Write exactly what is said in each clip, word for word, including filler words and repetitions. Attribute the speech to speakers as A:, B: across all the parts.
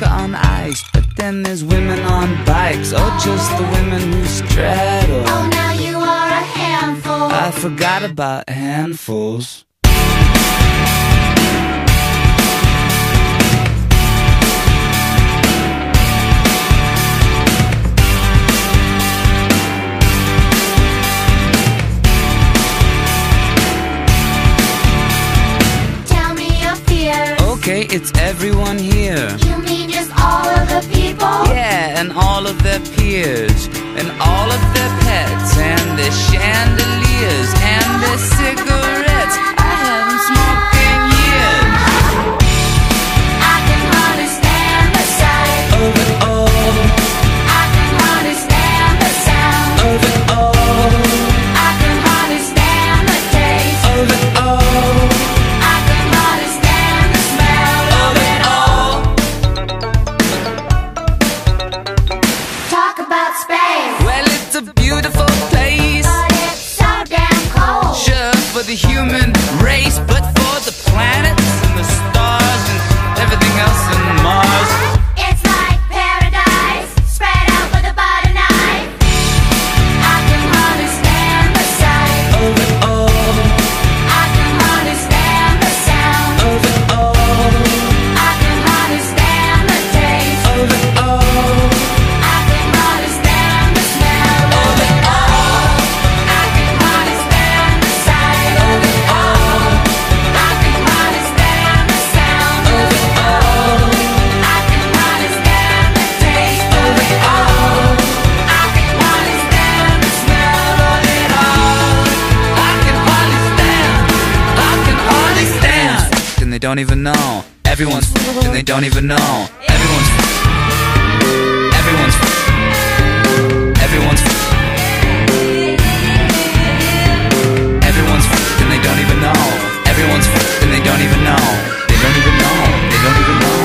A: vodka on ice, but then there's women on bikes, or just the women who straddle.
B: Oh, now you are a handful.
A: I forgot about handfuls.
B: Tell me your fears.
A: Okay, it's everyone here.
B: You mean just all of the people?
A: Yeah, and all of their peers, and all of their pets, and their chandeliers, and their cigarettes. I haven't smoked in years.
B: I can understand the sight
A: Of it all,
B: I can understand the sound
A: of it all,
B: I can understand the taste
A: of it all,
B: I can understand the smell
A: of it all.
B: Talk about space,
A: Well, it's a beautiful place,
B: but it's so damn cold.
A: sure, for the human race, but for the planets and the stars and everything else in Mars.
B: It's like paradise spread out with a butter knife. I can understand the sight
A: Of it all,
B: I can understand the sound
A: of it all,
B: I can understand the taste
A: of it all,
B: I can understand the smell of it all. I can understand the sight of it all. I can understand the sound of it all. I can understand the taste of it all. I can understand the smell of it all.
A: I can understand, I can understand. And they don't even know. Everyone's f- and they don't even know. Everyone's f- everyone's f- everyone's f- everyone's f- and they don't even know. Everyone's f- and they don't even know. They don't even know. They don't even know.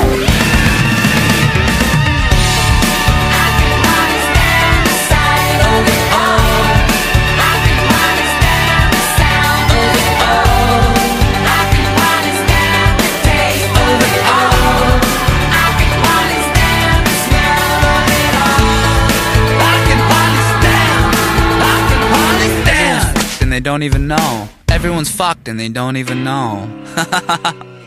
B: I can understand the sight of it all. I can understand the sound of it all. I can understand the taste of it all. I can understand the smell of it all.
A: I can understand. I can understand. And they don't even know. Everyone's fucked and they don't even know.